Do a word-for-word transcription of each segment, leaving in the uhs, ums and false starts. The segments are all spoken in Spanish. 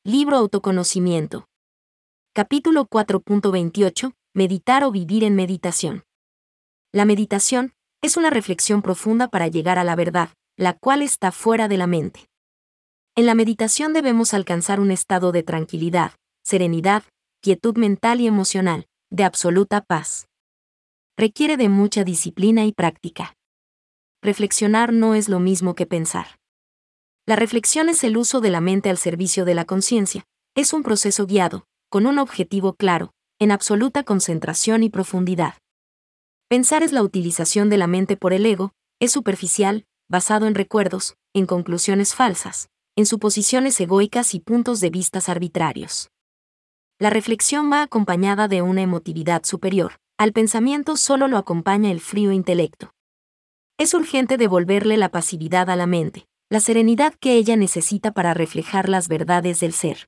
Libro Autoconocimiento. Capítulo cuatro punto veintiocho. Meditar o vivir en meditación. La meditación es una reflexión profunda para llegar a la verdad, la cual está fuera de la mente. En la meditación debemos alcanzar un estado de tranquilidad, serenidad, quietud mental y emocional, de absoluta paz. Requiere de mucha disciplina y práctica. Reflexionar no es lo mismo que pensar. La reflexión es el uso de la mente al servicio de la conciencia. Es un proceso guiado, con un objetivo claro, en absoluta concentración y profundidad. Pensar es la utilización de la mente por el ego, es superficial, basado en recuerdos, en conclusiones falsas, en suposiciones egoicas y puntos de vista arbitrarios. La reflexión va acompañada de una emotividad superior, al pensamiento solo lo acompaña el frío intelecto. Es urgente devolverle la pasividad a la mente, la serenidad que ella necesita para reflejar las verdades del ser.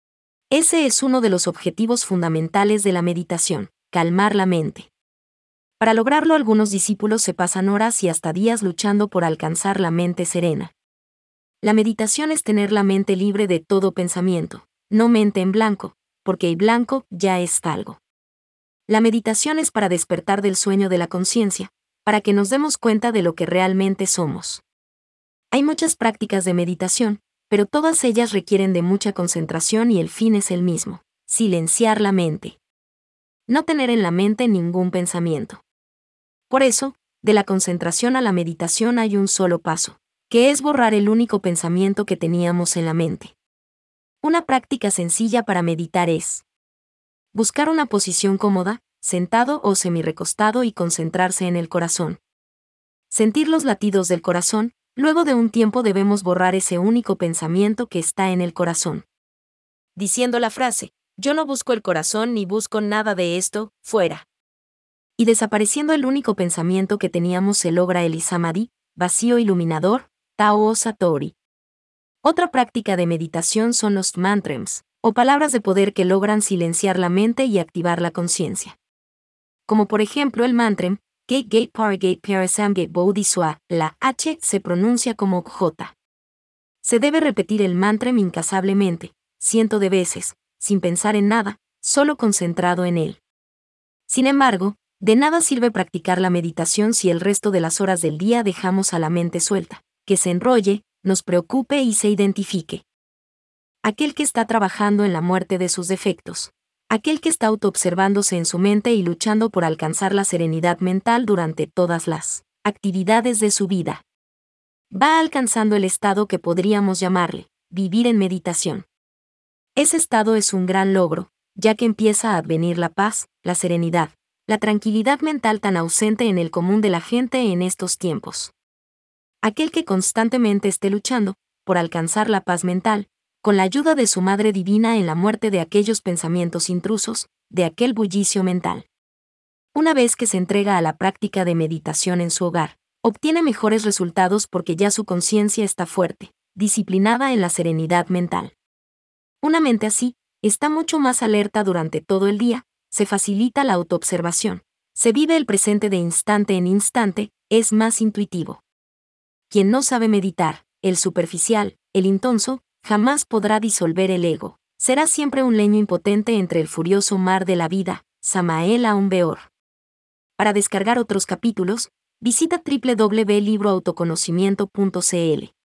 Ese es uno de los objetivos fundamentales de la meditación, calmar la mente. Para lograrlo, algunos discípulos se pasan horas y hasta días luchando por alcanzar la mente serena. La meditación es tener la mente libre de todo pensamiento, no mente en blanco, porque el blanco ya es algo. La meditación es para despertar del sueño de la conciencia, para que nos demos cuenta de lo que realmente somos. Hay muchas prácticas de meditación, pero todas ellas requieren de mucha concentración y el fin es el mismo: silenciar la mente. No tener en la mente ningún pensamiento. Por eso, de la concentración a la meditación hay un solo paso, que es borrar el único pensamiento que teníamos en la mente. Una práctica sencilla para meditar es buscar una posición cómoda, sentado o semirrecostado y concentrarse en el corazón. Sentir los latidos del corazón. Luego de un tiempo debemos borrar ese único pensamiento que está en el corazón. Diciendo la frase, yo no busco el corazón ni busco nada de esto, fuera. Y desapareciendo el único pensamiento que teníamos se logra el samadhi, vacío iluminador, Tao o Satori. Otra práctica de meditación son los mantras, o palabras de poder que logran silenciar la mente y activar la conciencia. Como por ejemplo el mantra, Gate Gate Paragate Parasamgate Bodhiswa, la H se pronuncia como J. Se debe repetir el mantra incansablemente, cientos de veces, sin pensar en nada, solo concentrado en él. Sin embargo, de nada sirve practicar la meditación si el resto de las horas del día dejamos a la mente suelta, que se enrolle, nos preocupe y se identifique. Aquel que está trabajando en la muerte de sus defectos. Aquel que está autoobservándose en su mente y luchando por alcanzar la serenidad mental durante todas las actividades de su vida. Va alcanzando el estado que podríamos llamarle vivir en meditación. Ese estado es un gran logro, ya que empieza a advenir la paz, la serenidad, la tranquilidad mental tan ausente en el común de la gente en estos tiempos. Aquel que constantemente esté luchando por alcanzar la paz mental, con la ayuda de su Madre Divina en la muerte de aquellos pensamientos intrusos, de aquel bullicio mental. Una vez que se entrega a la práctica de meditación en su hogar, obtiene mejores resultados porque ya su conciencia está fuerte, disciplinada en la serenidad mental. Una mente así, está mucho más alerta durante todo el día, se facilita la autoobservación, se vive el presente de instante en instante, es más intuitivo. Quien no sabe meditar, el superficial, el intonso, jamás podrá disolver el ego. Será siempre un leño impotente entre el furioso mar de la vida. Samael Aun Weor. Para descargar otros capítulos, visita doble u doble u doble u punto libro autoconocimiento punto c l.